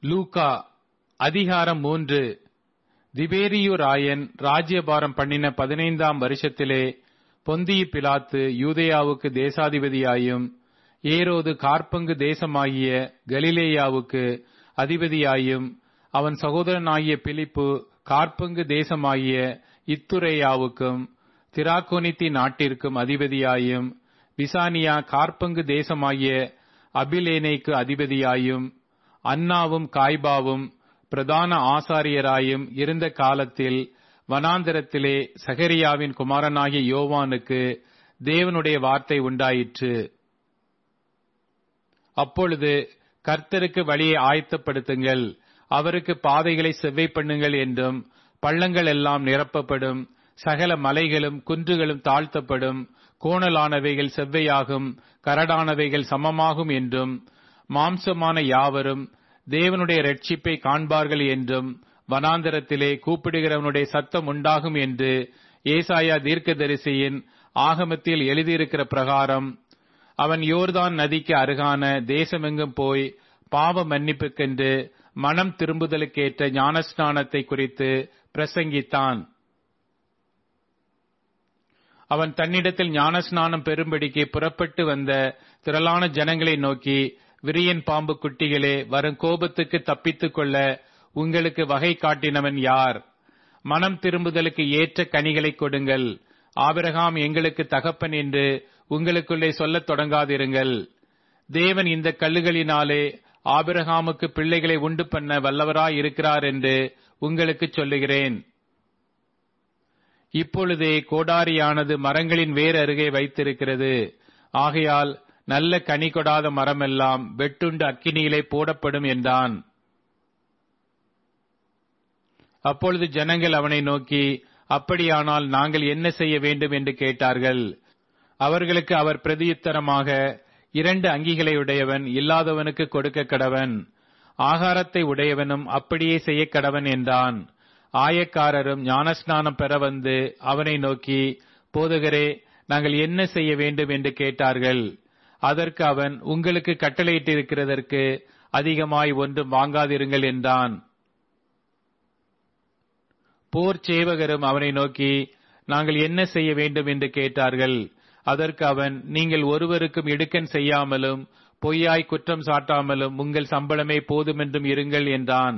லூக்கா அதிகாரம் 3. திபேரியு ராயன் ராஜ்யபாரம் பண்ணின 15ஆம் வருஷத்திலே பொந்தியு பிலாத்து யூதேயாவுக்கு தேசாதிபதியாயும் ஏரோது காற்பங்கு தேசமாகிய கலிலேயாவுக்கு அதிபதியாயும் அவன் சகோதரனாகிய பிலிப்பு காற்பங்கு தேசமாகிய இத்துரேயாவுக்கும் திராக்கோனித்தி நாட்டிற்கும் அதிபதியாயும் விசானியா காற்பங்கு தேசமாகிய அபிலேனைக்கு அதிபதியாயும் அன்னாவும் காய்பாவும் பிரதான ஆசாரியராயும் இருந்த காலத்தில் வனாந்தரத்திலே சகரியாவின் குமாரனாகிய யோவானுக்கு தேவனுடைய வார்த்தை உண்டாயிற்று. அப்பொழுது கர்த்தருக்கு வழியை ஆயத்தப்படுத்துங்கள், அவருக்கு பாதைகளை செவ்வை பண்ணுங்கள் என்றும், பள்ளங்கள் எல்லாம் நிரப்பப்படும், சகல மலைகளும் குன்றுகளும் தாழ்த்தப்படும், கோணலானவைகள் செவ்வையாகும், கரடானவைகள் சமமாகும் என்றும், மாம்சமான யாவரும் தேவனுடைய இரட்சிப்பை காண்பார்கள் என்றும் வனாந்தரத்திலே கூப்பிடுகிறவனுடைய சத்தம் உண்டாகும் என்று ஏசாயா தீர்க்கதரிசியின் ஆகமத்தில் எழுதியிருக்கிற பிரகாரம் அவன் யோர்தான் நதிக்கு அருகான தேசமெங்கும் போய் பாவ மன்னிப்புக்கென்று மனம் திரும்புதலுக்கேற்ற ஞானஸ்நானத்தை குறித்து பிரசங்கித்தான். அவன் தன்னிடத்தில் ஞானஸ்நானம் பெறும்படிக்கு புறப்பட்டு வந்த திரளான ஜனங்களை நோக்கி, விரியன் பாம்பு குட்டிகளே, வரும் கோபத்துக்கு தப்பித்துக் கொள்ள உங்களுக்கு வகை காட்டினவன் யார்? மனம் திரும்புதலுக்கு ஏற்ற கனிகளை கொடுங்கள். ஆபிரகாம் எங்களுக்கு தகப்பன் என்று உங்களுக்குள்ளே சொல்லத் தொடங்காதிருங்கள். தேவன் இந்த கல்லுகளினாலே ஆபிரகாமுக்கு பிள்ளைகளை உண்டு பண்ண வல்லவராய் இருக்கிறார் என்று உங்களுக்கு சொல்லுகிறேன். இப்பொழுதே கோடாரியானது மரங்களின் வேர் அருகே வைத்திருக்கிறது. ஆகையால் நல்ல கனி கொடாத மரமெல்லாம் வெட்டுண்டு அக்கினியிலே போடப்படும் என்றான். அப்பொழுது ஜனங்கள் அவனை நோக்கி, அப்படியானால் நாங்கள் என்ன செய்ய வேண்டும் என்று கேட்டார்கள். அவர்களுக்கு அவர் பிரதியுத்தரமாக, 2 அங்கிகளை உடையவன் இல்லாதவனுக்கு கொடுக்க கடவன், ஆகாரத்தை உடையவனும் அப்படியே செய்ய கடவன் என்றான். ஆயக்காரரும் ஞானஸ்நானம் பெற வந்து அவனை நோக்கி, போதகரே, நாங்கள் என்ன செய்ய வேண்டும் என்று கேட்டார்கள். அதற்கு அவன், உங்களுக்கு கட்டளையிட்டிருக்கிறதற்கு அதிகமாய் ஒன்றும் வாங்காதிருங்கள் என்றான். போர் சேவகரும் அவனை நோக்கி, நாங்கள் என்ன செய்ய வேண்டும் என்று கேட்டார்கள். அதற்கு அவன், நீங்கள் ஒருவருக்கும் இடுக்கண் செய்யாமலும் பொய்யாய் குற்றம் சாட்டாமலும் உங்கள் சம்பளமே போதுமென்றும் இருங்கள் என்றான்.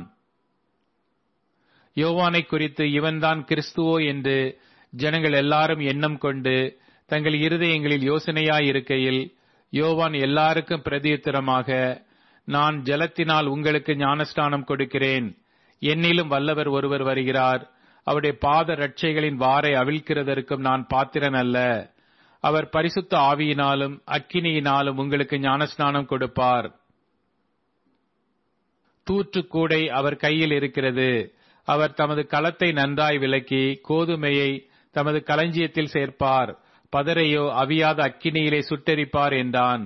யோவானை குறித்து இவன்தான் கிறிஸ்துவோ என்று ஜனங்கள் எல்லாரும் எண்ணம் கொண்டு தங்கள் இருதயங்களில் யோசனையாயிருக்கையில், யோவான் எல்லாருக்கும் பிரதியுத்தரமாக, நான் ஜலத்தினால் உங்களுக்கு ஞானஸ்நானம் கொடுக்கிறேன், என்னிலும் வல்லவர் ஒருவர் வருகிறார், அவருடைய பாத ரட்சைகளின் வாரை அவிழ்க்கிறதற்கும் நான் பாத்திரன் அல்ல. அவர் பரிசுத்த ஆவியினாலும் அக்கினியினாலும் உங்களுக்கு ஞானஸ்நானம் கொடுப்பார். தூற்றுக்கூடை அவர் கையில் இருக்கிறது. அவர் தமது களத்தை நன்றாய் விலக்கி கோதுமையை தமது களஞ்சியத்தில் சேர்ப்பார், பதரையோ அவியாத அக்கினியிலே சுட்டெரிப்பார் என்றான்.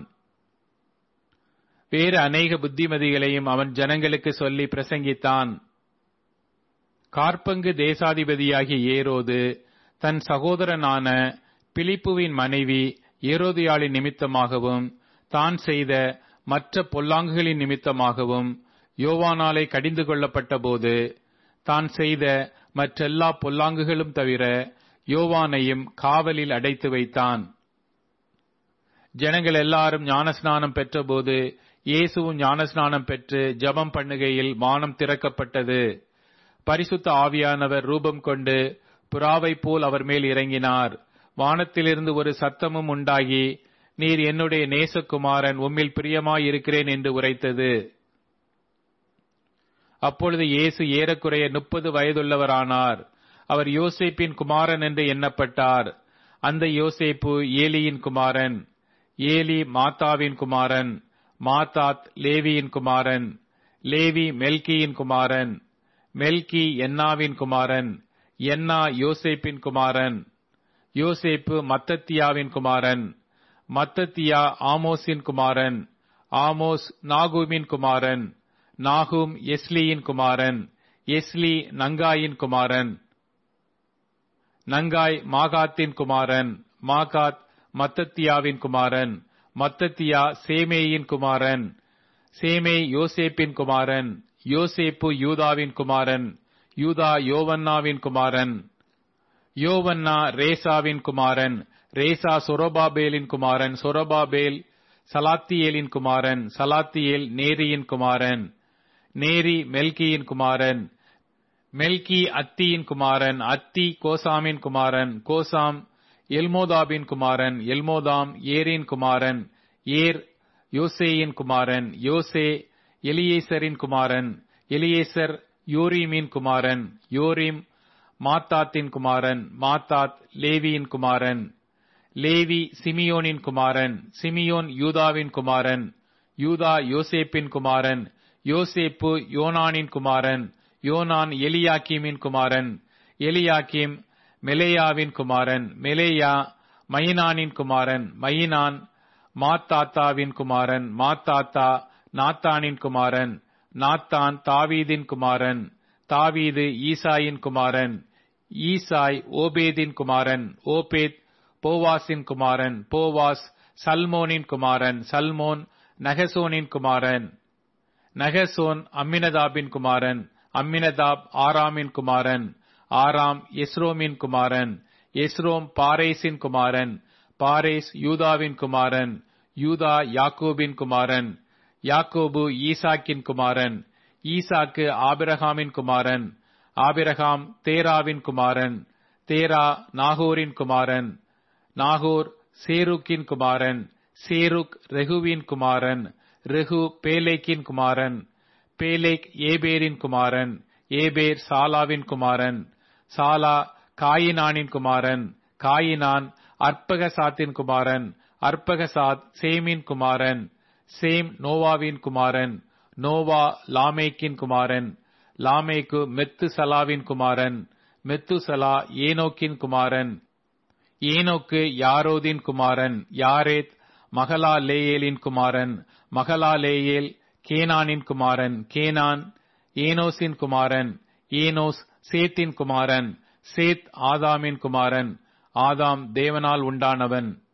வேறு அநேக புத்திமதிகளையும் அவன் ஜனங்களுக்கு சொல்லி பிரசங்கித்தான். காற்பங்கு தேசாதிபதியாகிய ஏரோது தன் சகோதரனான பிலிப்புவின் மனைவி ஏரோதியாளின் நிமித்தமாகவும் தான் செய்த மற்ற பொல்லாங்குகளின் நிமித்தமாகவும் யோவானாலே கடிந்து கொள்ளப்பட்ட போது, தான் செய்த மற்றெல்லா பொல்லாங்குகளும் தவிர யோவானையும் காவலில் அடைத்து வைத்தான். ஜனங்கள் எல்லாரும் ஞானஸ்நானம் பெற்றபோது இயேசுவும் ஞானஸ்நானம் பெற்று ஜெபம் பண்ணுகையில் வானம் திறக்கப்பட்டது. பரிசுத்த ஆவியானவர் ரூபம் கொண்டு புறாவை போல் அவர் மேல் இறங்கினார். வானத்திலிருந்து ஒரு சத்தமும் உண்டாகி, நீர் என்னுடைய நேசகுமாரன், உம்மில் பிரியமாயிருக்கிறேன் என்று உரைத்தது. அப்பொழுது இயேசு ஏறக்குறைய 30 வயதுள்ளவரானார். அவர் யோசேப்பின் குமாரன் என்று எண்ணப்பட்டார். அந்த யோசேப்பு ஏலியின் குமாரன், ஏலி மாத்தாவின் குமாரன், மாத்தாத் லேவியின் குமாரன், லேவி மெல்கியின் குமாரன், மெல்கி என்னாவின் குமாரன், என்னா யோசேப்பின் குமாரன், யோசேப்பு மத்தத்தியாவின் குமாரன், மத்தத்தியா ஆமோஸின் குமாரன், ஆமோஸ் நாகூமின் குமாரன், நாகூம் எஸ்லியின் குமாரன், எஸ்லி நங்காயின் குமாரன், நங்காய் மாகாத்தின் குமாரன், மாகாத் மத்தத்தியாவின் குமாரன், மத்தத்தியா சேமேயின் குமாரன், சேமே யோசேப்பின் குமாரன், யோசேப்பு யூதாவின் குமாரன், யூதா யோவன்னாவின் குமாரன், யோவன்னா ரேசாவின் குமாரன், ரேசா சொரபாபேலின் குமாரன், சொரபாபேல் சலாத்தியேலின் குமாரன், சலாத்தியேல் நேரியின் குமாரன், நேரி மெல்கியின் குமாரன், மெல்கி அத்தியின் குமாரன், அத்தி கோசாமின் குமாரன், கோசாம் எல்மோதாபின் குமாரன், எல்மோதாம் ஏரின் குமாரன், ஏர் யோசேயின் குமாரன், யோசே எலியேசரின் குமாரன், எலியேசர் யோரீமின் குமாரன், யோரீம் மாத்தாத்தின் குமாரன், மாத்தாத் லேவியின் குமாரன், லேவி சிமியோனின் குமாரன், சிமியோன் யூதாவின் குமாரன், யூதா யோசேப்பின் குமாரன், யோசேப்பு யோனானின் குமாரன், யோனான் எலியாக்கீமின் குமாரன், எலியாக்கீம் மெலேயாவின் குமாரன், மெலேயா மயினானின் குமாரன், மயினான் மாத்தாத்தாவின் குமாரன், மாத்தாத்தா நாத்தானின் குமாரன், நாத்தான் தாவீதின் குமாரன், தாவீது ஈசாயின் குமாரன், ஈசாய் ஓபேதின் குமாரன், ஓபேத் போவாசின் குமாரன், போவாஸ் சல்மோனின் குமாரன், சல்மோன் நகசோனின் குமாரன், நகசோன் அம்மினதாபின் குமாரன், அம்மினதாப் ஆராமின் குமாரன், ஆராம் எஸ்ரோமின் குமாரன், எஸ்ரோம் பாரேசின் குமாரன், பாரேஸ் யூதாவின் குமாரன், யூதா யாக்கோபின் குமாரன், யாக்கோபு ஈசாக்கின் குமாரன், ஈசாக்கு ஆபிரகாமின் குமாரன், ஆபிரகாம் தேராவின் குமாரன், தேரா நாகோரின் குமாரன், நாகோர் சேருக்கின் குமாரன், சேருக் ரெகுவின் குமாரன், ரெகு பேலேக்கின் குமாரன், பேலேக் ஏபேரின் குமாரன், ஏபேர் சாலாவின் குமாரன், சாலா காயினானின் குமாரன், காயினான் அர்ப்பகசாத்தின் குமாரன், அர்ப்பகசாத் சேமின் குமாரன், சேம் நோவாவின் குமாரன், நோவா லாமேக்கின் குமாரன், லாமேக்கு மெத்துசலாவின் குமாரன், மெத்துசலா ஏனோக்கின் குமாரன், ஏனோக்கு யாரோதின் குமாரன், யாரேத் மகலாலேயேலின் குமாரன், மகலாலேயேல் கேனானின் குமாரன், கேனான் ஏனோசின் குமாரன், ஏனோஸ் சேத்தின் குமாரன், சேத் ஆதாமின் குமாரன், ஆதாம் தேவனால் உண்டானவன்.